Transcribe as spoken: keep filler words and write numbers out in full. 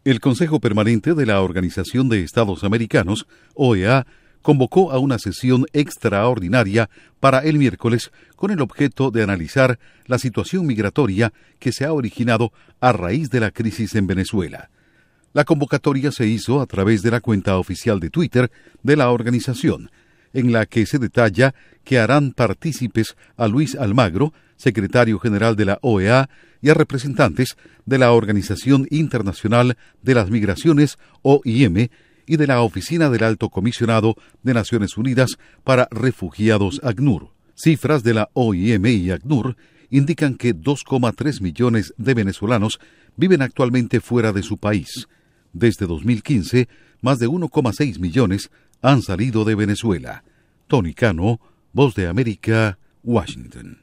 El Consejo Permanente de la Organización de Estados Americanos, O E A, convocó a una sesión extraordinaria para el miércoles con el objeto de analizar la situación migratoria que se ha originado a raíz de la crisis en Venezuela. La convocatoria se hizo a través de la cuenta oficial de Twitter de la organización, en la que se detalla que harán partícipes a Luis Almagro, secretario general de la O E A, y a representantes de la Organización Internacional de las Migraciones, O I M, y de la Oficina del Alto Comisionado de Naciones Unidas para Refugiados, ACNUR. Cifras de la O I M y ACNUR indican que dos coma tres millones de venezolanos viven actualmente fuera de su país. Desde dos mil quince, más de uno coma seis millones han salido de Venezuela. Tony Cano, Voz de América, Washington.